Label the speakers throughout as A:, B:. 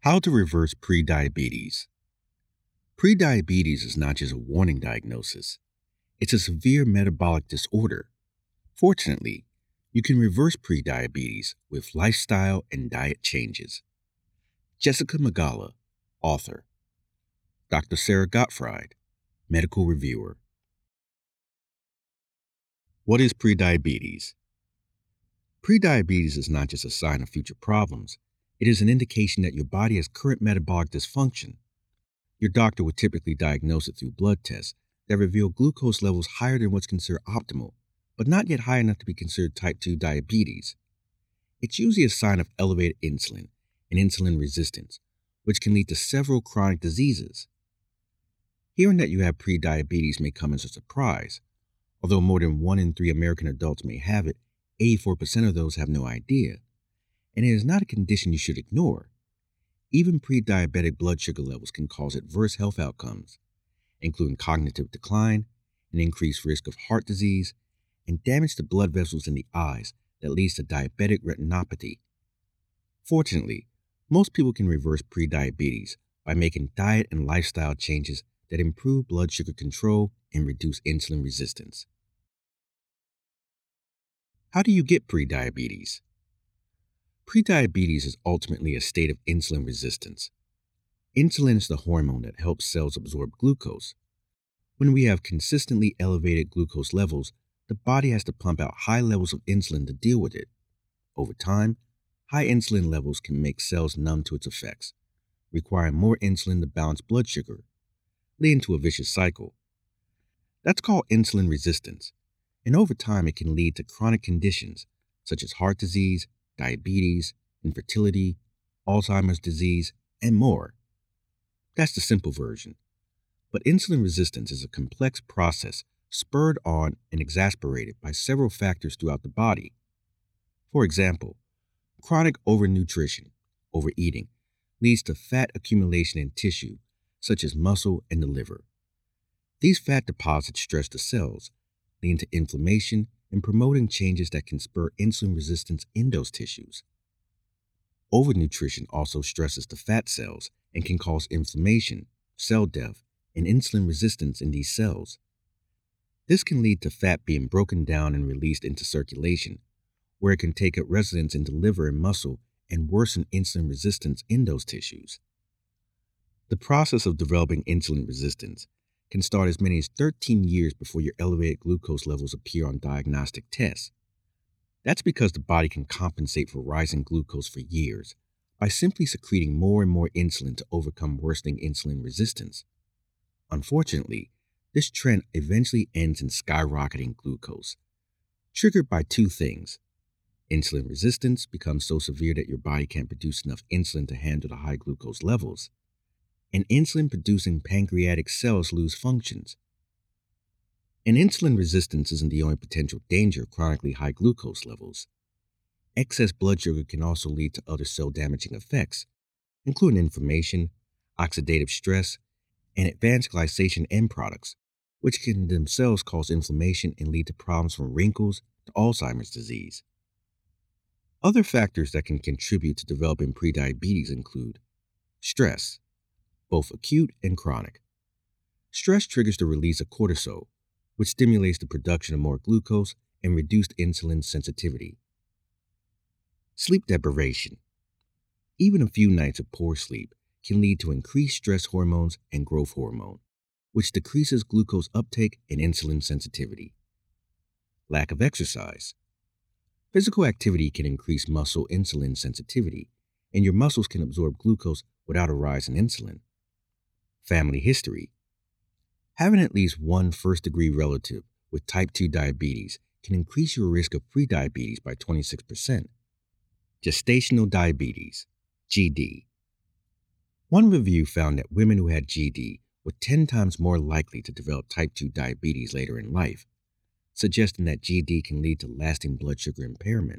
A: How to reverse prediabetes. Prediabetes is not just a warning diagnosis, it's a severe metabolic disorder. Fortunately, you can reverse prediabetes with lifestyle and diet changes. Jessica Magala, author. Dr. Sarah Gottfried, medical reviewer. What is prediabetes? Prediabetes is not just a sign of future problems, it is an indication that your body has current metabolic dysfunction. Your doctor would typically diagnose it through blood tests that reveal glucose levels higher than what's considered optimal, but not yet high enough to be considered type 2 diabetes. It's usually a sign of elevated insulin and insulin resistance, which can lead to several chronic diseases. Hearing that you have prediabetes may come as a surprise. Although more than 1 in 3 American adults may have it, 84% of those have no idea. And it is not a condition you should ignore. Even pre-diabetic blood sugar levels can cause adverse health outcomes, including cognitive decline, an increased risk of heart disease, and damage to blood vessels in the eyes that leads to diabetic retinopathy. Fortunately, most people can reverse prediabetes by making diet and lifestyle changes that improve blood sugar control and reduce insulin resistance. How do you get prediabetes? Prediabetes is ultimately a state of insulin resistance. Insulin is the hormone that helps cells absorb glucose. When we have consistently elevated glucose levels, the body has to pump out high levels of insulin to deal with it. Over time, high insulin levels can make cells numb to its effects, requiring more insulin to balance blood sugar, leading to a vicious cycle. That's called insulin resistance, and over time it can lead to chronic conditions such as heart disease, diabetes, infertility, Alzheimer's disease, and more. That's the simple version. But insulin resistance is a complex process spurred on and exacerbated by several factors throughout the body. For example, chronic overnutrition, overeating, leads to fat accumulation in tissue, such as muscle and the liver. These fat deposits stress the cells, leading to inflammation and promoting changes that can spur insulin resistance in those tissues. Overnutrition also stresses the fat cells and can cause inflammation, cell death, and insulin resistance in these cells. This can lead to fat being broken down and released into circulation, where it can take up residence in the liver and muscle and worsen insulin resistance in those tissues. The process of developing insulin resistance can start as many as 13 years before your elevated glucose levels appear on diagnostic tests. That's because the body can compensate for rising glucose for years by simply secreting more and more insulin to overcome worsening insulin resistance. Unfortunately, this trend eventually ends in skyrocketing glucose, triggered by two things. Insulin resistance becomes so severe that your body can't produce enough insulin to handle the high glucose levels, and insulin-producing pancreatic cells lose functions. And insulin resistance isn't the only potential danger of chronically high glucose levels. Excess blood sugar can also lead to other cell-damaging effects, including inflammation, oxidative stress, and advanced glycation end products, which can themselves cause inflammation and lead to problems from wrinkles to Alzheimer's disease. Other factors that can contribute to developing prediabetes include stress, both acute and chronic. Stress triggers the release of cortisol, which stimulates the production of more glucose and reduced insulin sensitivity. Sleep deprivation. Even a few nights of poor sleep can lead to increased stress hormones and growth hormone, which decreases glucose uptake and insulin sensitivity. Lack of exercise. Physical activity can increase muscle insulin sensitivity, and your muscles can absorb glucose without a rise in insulin. Family history. Having at least one first-degree relative with type 2 diabetes can increase your risk of prediabetes by 26%. Gestational diabetes, GD. One review found that women who had GD were 10 times more likely to develop type 2 diabetes later in life, suggesting that GD can lead to lasting blood sugar impairment.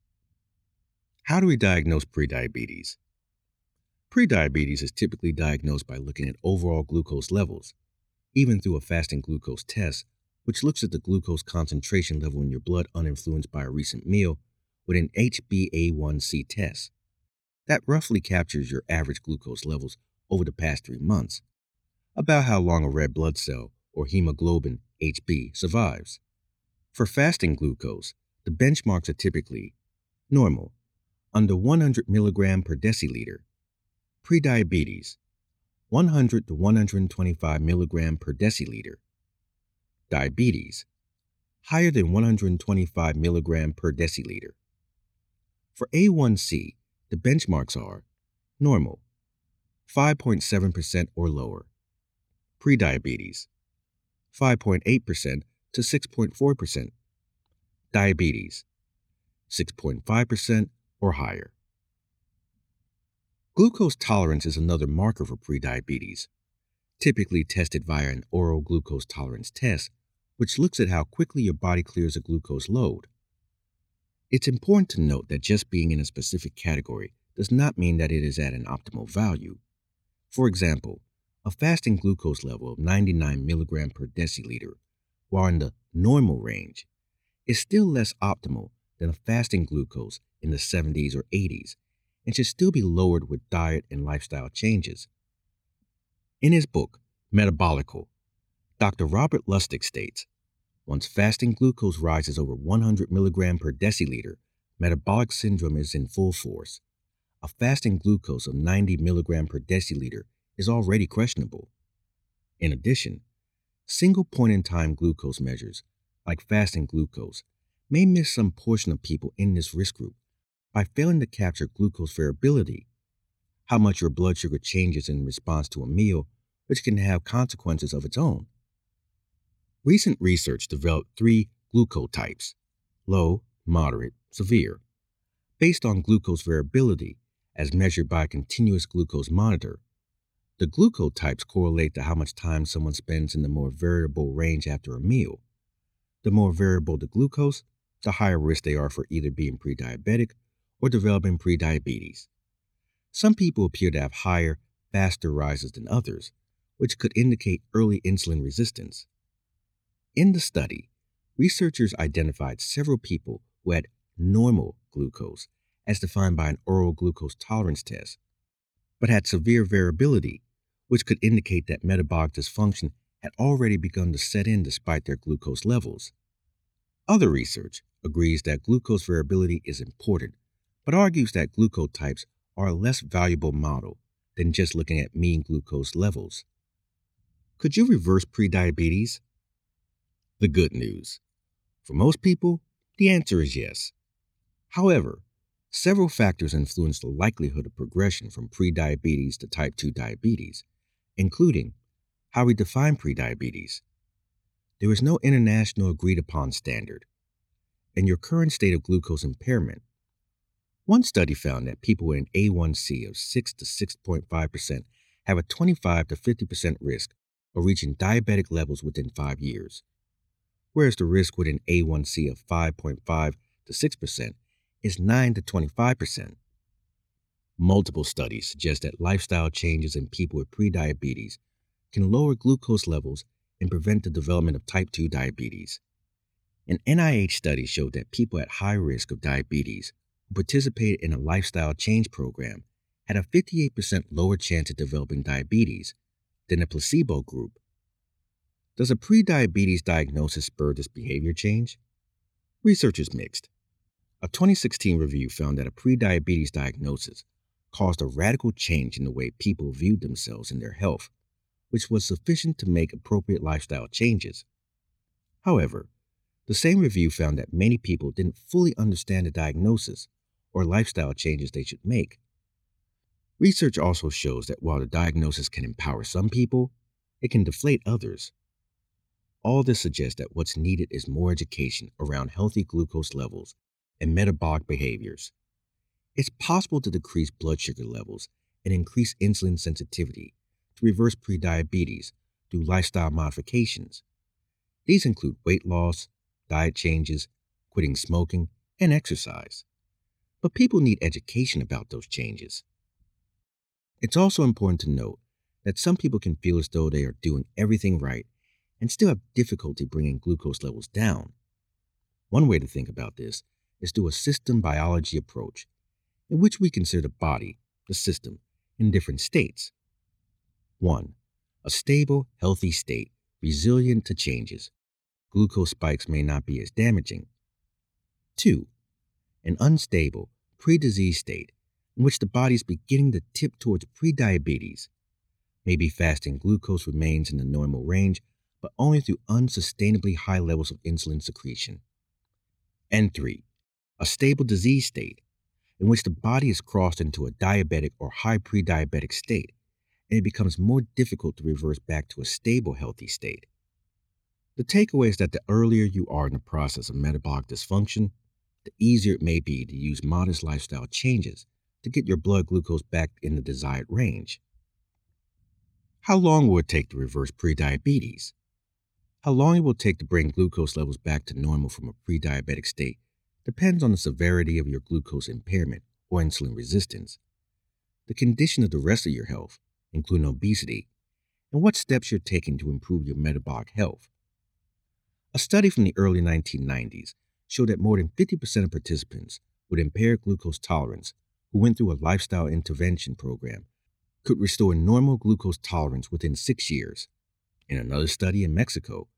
A: How do we diagnose prediabetes? Prediabetes is typically diagnosed by looking at overall glucose levels, even through a fasting glucose test, which looks at the glucose concentration level in your blood uninfluenced by a recent meal with an HbA1c test. that roughly captures your average glucose levels over the past 3 months, about how long a red blood cell, or hemoglobin HB, survives. For fasting glucose, the benchmarks are typically normal, under 100 milligram per deciliter; prediabetes, 100 to 125 milligram per deciliter; diabetes, higher than 125 milligram per deciliter. For A1C, the benchmarks are normal, 5.7% or lower; prediabetes, 5.8% to 6.4%; diabetes, 6.5% or higher. Glucose tolerance is another marker for prediabetes, typically tested via an oral glucose tolerance test, which looks at how quickly your body clears a glucose load. It's important to note that just being in a specific category does not mean that it is at an optimal value. For example, a fasting glucose level of 99 milligram per deciliter, while in the normal range, is still less optimal than a fasting glucose in the 70s or 80s, and should still be lowered with diet and lifestyle changes. In his book, Metabolical, Dr. Robert Lustig states, once fasting glucose rises over 100 milligram per deciliter, metabolic syndrome is in full force. A fasting glucose of 90 milligram per deciliter is already questionable. In addition, single point-in-time glucose measures, like fasting glucose, may miss some portion of people in this risk group by failing to capture glucose variability, how much your blood sugar changes in response to a meal, which can have consequences of its own. Recent research developed 3 glucotypes: low, moderate, severe, based on glucose variability as measured by a continuous glucose monitor. The glucotypes correlate to how much time someone spends in the more variable range after a meal. The more variable the glucose, the higher risk they are for either being prediabetic or developing prediabetes. Some people appear to have higher, faster rises than others, which could indicate early insulin resistance. In the study, researchers identified several people who had normal glucose, as defined by an oral glucose tolerance test, but had severe variability, which could indicate that metabolic dysfunction had already begun to set in despite their glucose levels. Other research agrees that glucose variability is important, but argues that glucotypes are a less valuable model than just looking at mean glucose levels. Could you reverse prediabetes? The good news: for most people, the answer is yes. However, several factors influence the likelihood of progression from prediabetes to type 2 diabetes, including how we define prediabetes. There is no international agreed-upon standard, and your current state of glucose impairment. One study found that people with an A1C of 6 to 6.5% have a 25 to 50% risk of reaching diabetic levels within 5 years, whereas the risk with an A1C of 5.5 to 6% is 9 to 25%. Multiple studies suggest that lifestyle changes in people with prediabetes can lower glucose levels and prevent the development of type 2 diabetes. An NIH study showed that people at high risk of diabetes who participated in a lifestyle change program had a 58% lower chance of developing diabetes than the placebo group. Does a prediabetes diagnosis spur this behavior change? Research is mixed. A 2016 review found that a prediabetes diagnosis caused a radical change in the way people viewed themselves and their health, which was sufficient to make appropriate lifestyle changes. However, the same review found that many people didn't fully understand the diagnosis or lifestyle changes they should make. Research also shows that while the diagnosis can empower some people, it can deflate others. All this suggests that what's needed is more education around healthy glucose levels and metabolic behaviors. It's possible to decrease blood sugar levels and increase insulin sensitivity to reverse prediabetes through lifestyle modifications. These include weight loss, diet changes, quitting smoking, and exercise. But people need education about those changes. It's also important to note that some people can feel as though they are doing everything right and still have difficulty bringing glucose levels down. One way to think about this is through a system biology approach, in which we consider the body, the system, in different states. 1. A stable, healthy state, resilient to changes. Glucose spikes may not be as damaging. 2. An unstable, pre-disease state, in which the body is beginning to tip towards prediabetes. Maybe fasting glucose remains in the normal range, but only through unsustainably high levels of insulin secretion. And 3. A stable disease state, in which the body is crossed into a diabetic or high pre-diabetic state, and it becomes more difficult to reverse back to a stable, healthy state. The takeaway is that the earlier you are in the process of metabolic dysfunction, the easier it may be to use modest lifestyle changes to get your blood glucose back in the desired range. How long will it take to reverse prediabetes? How long it will take to bring glucose levels back to normal from a pre-diabetic state depends on the severity of your glucose impairment or insulin resistance, the condition of the rest of your health, including obesity, and what steps you're taking to improve your metabolic health. A study from the early 1990s showed that more than 50% of participants with impaired glucose tolerance who went through a lifestyle intervention program could restore normal glucose tolerance within 6 years. In another study in Mexico,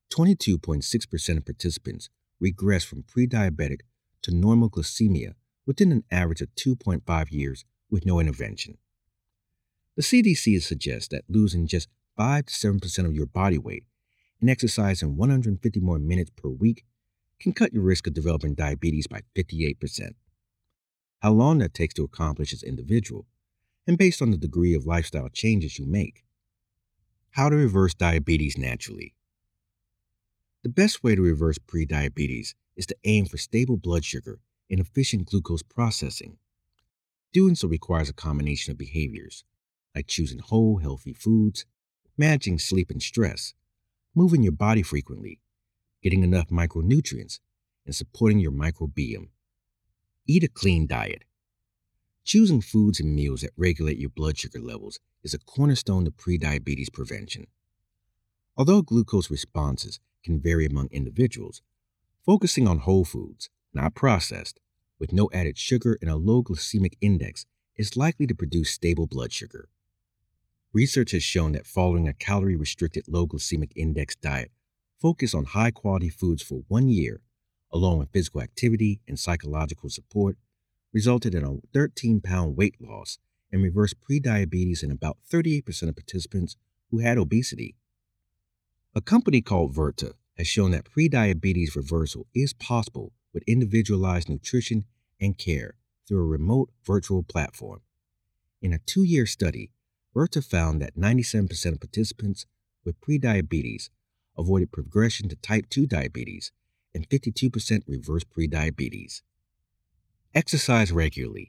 A: 22.6% of participants regressed from pre-diabetic to normal glycemia within an average of 2.5 years with no intervention. The CDC suggests that losing just 5 to 7% of your body weight and exercising 150 more minutes per week can cut your risk of developing diabetes by 58%. How long that takes to accomplish is individual and based on the degree of lifestyle changes you make. How to reverse diabetes naturally. The best way to reverse prediabetes is to aim for stable blood sugar and efficient glucose processing. Doing so requires a combination of behaviors, like choosing whole, healthy foods, managing sleep and stress, moving your body frequently, getting enough micronutrients, and supporting your microbiome. Eat a clean diet. Choosing foods and meals that regulate your blood sugar levels is a cornerstone to prediabetes prevention. Although glucose responses can vary among individuals, focusing on whole foods, not processed, with no added sugar and a low glycemic index is likely to produce stable blood sugar. Research has shown that following a calorie-restricted low glycemic index diet focused on high-quality foods for 1 year, along with physical activity and psychological support, resulted in a 13-pound weight loss and reversed prediabetes in about 38% of participants who had obesity. A company called Virta has shown that prediabetes reversal is possible with individualized nutrition and care through a remote virtual platform. In a 2-year study, Virta found that 97% of participants with prediabetes avoided progression to type 2 diabetes and 52% reversed prediabetes. Exercise regularly.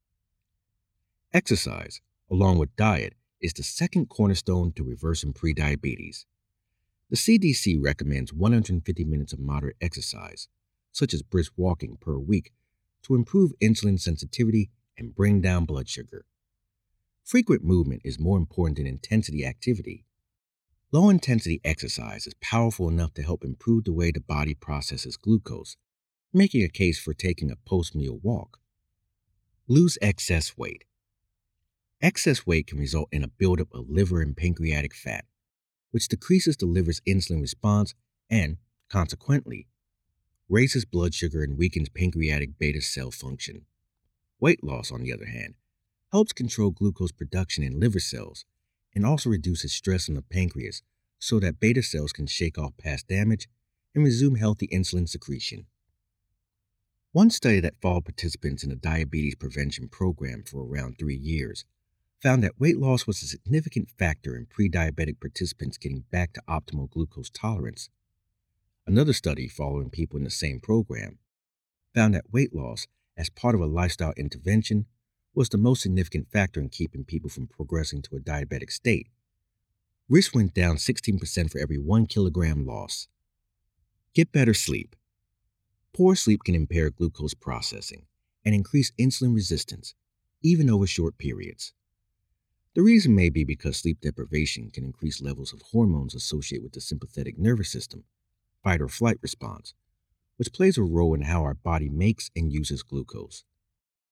A: Exercise, along with diet, is the second cornerstone to reversing prediabetes. The CDC recommends 150 minutes of moderate exercise, such as brisk walking per week, to improve insulin sensitivity and bring down blood sugar. Frequent movement is more important than intensity activity. Low-intensity exercise is powerful enough to help improve the way the body processes glucose, making a case for taking a post-meal walk. Lose excess weight. Excess weight can result in a buildup of liver and pancreatic fat, which decreases the liver's insulin response and, consequently, raises blood sugar and weakens pancreatic beta cell function. Weight loss, on the other hand, helps control glucose production in liver cells and also reduces stress on the pancreas so that beta cells can shake off past damage and resume healthy insulin secretion. One study that followed participants in a diabetes prevention program for around 3 years found that weight loss was a significant factor in pre-diabetic participants getting back to optimal glucose tolerance. Another study following people in the same program found that weight loss as part of a lifestyle intervention was the most significant factor in keeping people from progressing to a diabetic state. Risk went down 16% for every 1 kilogram loss. Get better sleep. Poor sleep can impair glucose processing and increase insulin resistance, even over short periods. The reason may be because sleep deprivation can increase levels of hormones associated with the sympathetic nervous system, fight or flight response, which plays a role in how our body makes and uses glucose.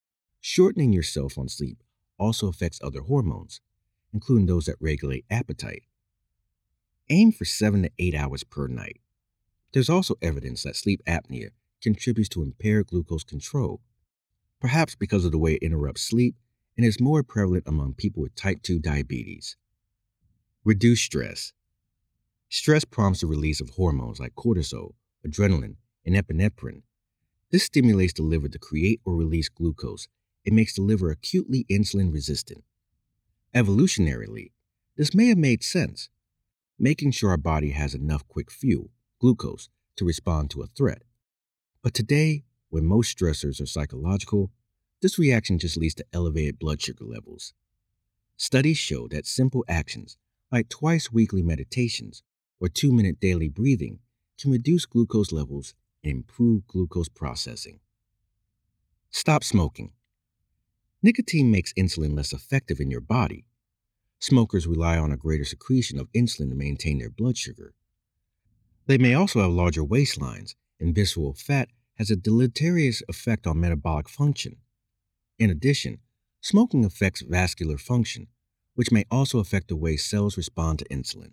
A: Shortening your cell phone sleep also affects other hormones, including those that regulate appetite. Aim for 7 to 8 hours per night. There's also evidence that sleep apnea contributes to impaired glucose control, perhaps because of the way it interrupts sleep and is more prevalent among people with type 2 diabetes. Reduce stress. Stress prompts the release of hormones like cortisol, adrenaline, and epinephrine. This stimulates the liver to create or release glucose and makes the liver acutely insulin resistant. Evolutionarily, this may have made sense, making sure our body has enough quick fuel, glucose, to respond to a threat. But today, when most stressors are psychological, this reaction just leads to elevated blood sugar levels. Studies show that simple actions, like twice-weekly meditations or 2-minute daily breathing, can reduce glucose levels and improve glucose processing. Stop smoking. Nicotine makes insulin less effective in your body. Smokers rely on a greater secretion of insulin to maintain their blood sugar. They may also have larger waistlines, and visceral fat has a deleterious effect on metabolic function. In addition, smoking affects vascular function, which may also affect the way cells respond to insulin.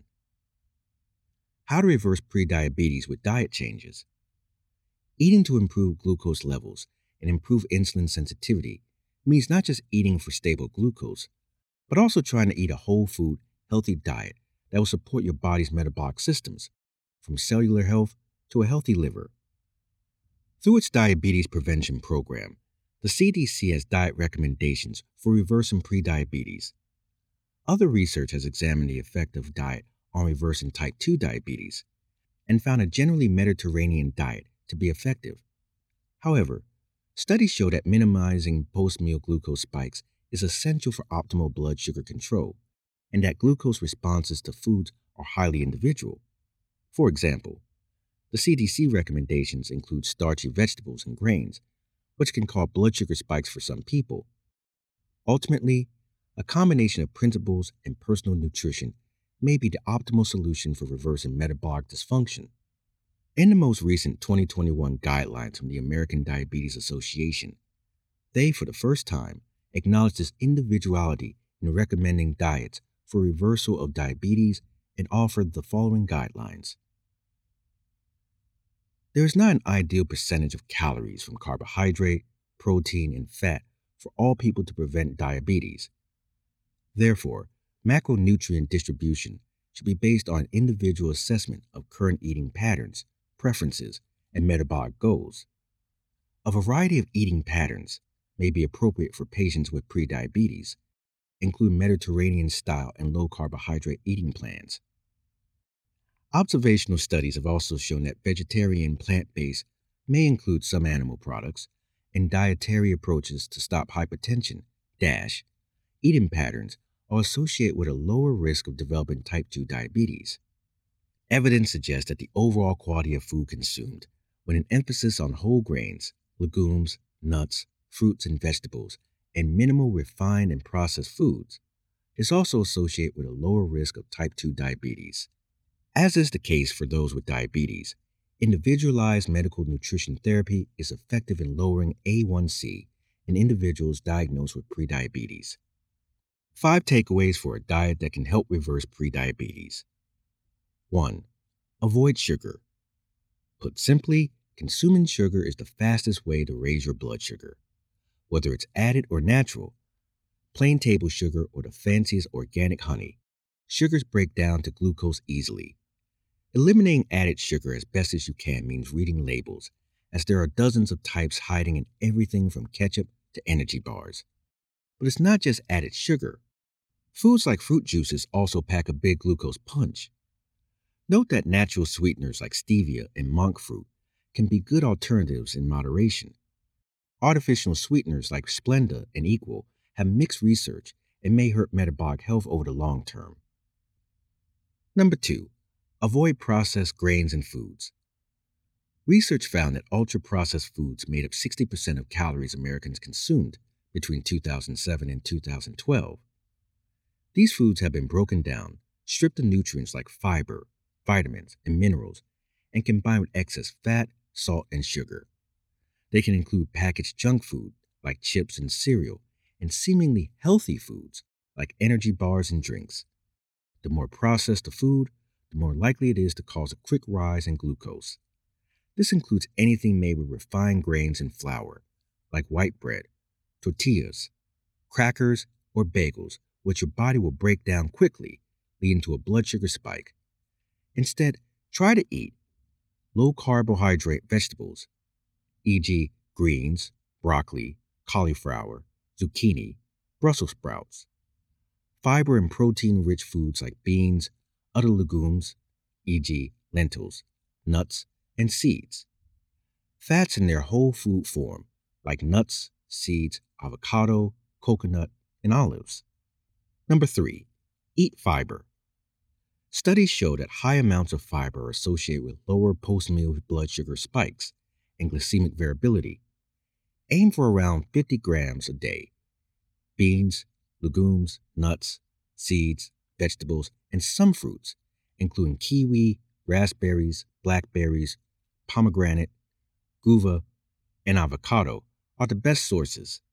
A: How to reverse prediabetes with diet changes. Eating to improve glucose levels and improve insulin sensitivity means not just eating for stable glucose, but also trying to eat a whole food, healthy diet that will support your body's metabolic systems, from cellular health to a healthy liver. Through its diabetes prevention program, the CDC has diet recommendations for reversing prediabetes. Other research has examined the effect of diet on reversing type 2 diabetes and found a generally Mediterranean diet to be effective. However, studies show that minimizing post-meal glucose spikes is essential for optimal blood sugar control, and that glucose responses to foods are highly individual. For example, the CDC recommendations include starchy vegetables and grains, which can cause blood sugar spikes for some people. Ultimately, a combination of principles and personal nutrition may be the optimal solution for reversing metabolic dysfunction. In the most recent 2021 guidelines from the American Diabetes Association, they, for the first time, acknowledged this individuality in recommending diets for reversal of diabetes and offered the following guidelines. There is not an ideal percentage of calories from carbohydrate, protein, and fat for all people to prevent diabetes. Therefore, macronutrient distribution should be based on an individual assessment of current eating patterns, preferences, and metabolic goals. A variety of eating patterns may be appropriate for patients with prediabetes, including Mediterranean-style and low-carbohydrate eating plans. Observational studies have also shown that vegetarian and plant-based may include some animal products, and dietary approaches to stop hypertension, eating patterns are associated with a lower risk of developing type 2 diabetes. Evidence suggests that the overall quality of food consumed, with an emphasis on whole grains, legumes, nuts, fruits, and vegetables, and minimal refined and processed foods, is also associated with a lower risk of type 2 diabetes. As is the case for those with diabetes, individualized medical nutrition therapy is effective in lowering A1C in individuals diagnosed with prediabetes. 5 takeaways for a diet that can help reverse prediabetes. 1. Avoid sugar. Put simply, consuming sugar is the fastest way to raise your blood sugar. Whether it's added or natural, plain table sugar or the fanciest organic honey, sugars break down to glucose easily. Eliminating added sugar as best as you can means reading labels, as there are dozens of types hiding in everything from ketchup to energy bars. But it's not just added sugar. Foods like fruit juices also pack a big glucose punch. Note that natural sweeteners like stevia and monk fruit can be good alternatives in moderation. Artificial sweeteners like Splenda and Equal have mixed research and may hurt metabolic health over the long term. Number 2. Avoid processed grains and foods. Research found that ultra-processed foods made up 60% of calories Americans consumed between 2007 and 2012. These foods have been broken down, stripped of nutrients like fiber, vitamins, and minerals, and combined with excess fat, salt, and sugar. They can include packaged junk food like chips and cereal, and seemingly healthy foods, like energy bars and drinks. The more processed the food, the more likely it is to cause a quick rise in glucose. This includes anything made with refined grains and flour, like white bread, tortillas, crackers, or bagels, which your body will break down quickly, leading to a blood sugar spike. Instead, try to eat low carbohydrate vegetables, e.g., greens, broccoli, cauliflower, zucchini, Brussels sprouts. Fiber and protein rich foods like beans, other legumes, e.g., lentils, nuts, and seeds. Fats in their whole food form, like nuts, seeds, avocado, coconut, and olives. Number 3, eat fiber. Studies show that high amounts of fiber are associated with lower post-meal blood sugar spikes and glycemic variability. Aim for around 50 grams a day. Beans, legumes, nuts, seeds, vegetables, and some fruits, including kiwi, raspberries, blackberries, pomegranate, guava, and avocado, are the best sources.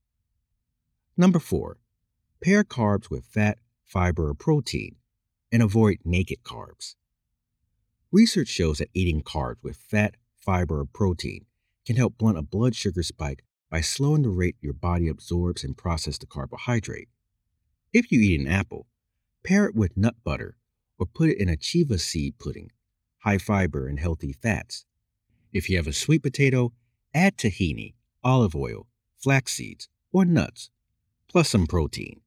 A: Number 4, pair carbs with fat, fiber, or protein, and avoid naked carbs. Research shows that eating carbs with fat, fiber, or protein can help blunt a blood sugar spike by slowing the rate your body absorbs and processes the carbohydrate. If you eat an apple, pair it with nut butter or put it in a chia seed pudding, high fiber and healthy fats. If you have a sweet potato, add tahini, olive oil, flax seeds, or nuts, plus some protein.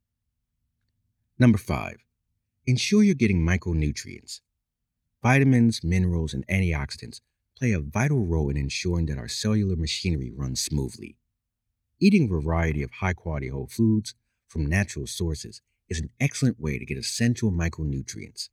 A: Number 5, ensure you're getting micronutrients. Vitamins, minerals, and antioxidants play a vital role in ensuring that our cellular machinery runs smoothly. Eating a variety of high-quality whole foods from natural sources is an excellent way to get essential micronutrients.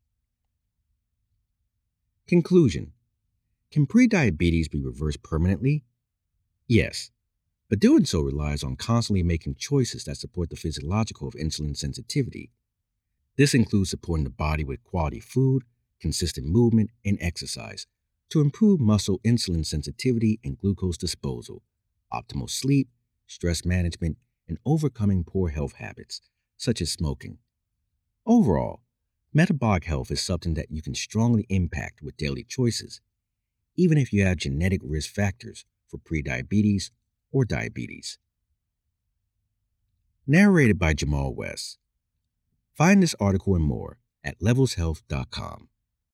A: Conclusion: can prediabetes be reversed permanently? Yes, but doing so relies on constantly making choices that support the physiological of insulin sensitivity. This includes supporting the body with quality food, consistent movement, and exercise to improve muscle insulin sensitivity and glucose disposal, optimal sleep, stress management, and overcoming poor health habits, such as smoking. Overall, metabolic health is something that you can strongly impact with daily choices, even if you have genetic risk factors for prediabetes or diabetes. Narrated by Jamal West. Find this article and more at levelshealth.com.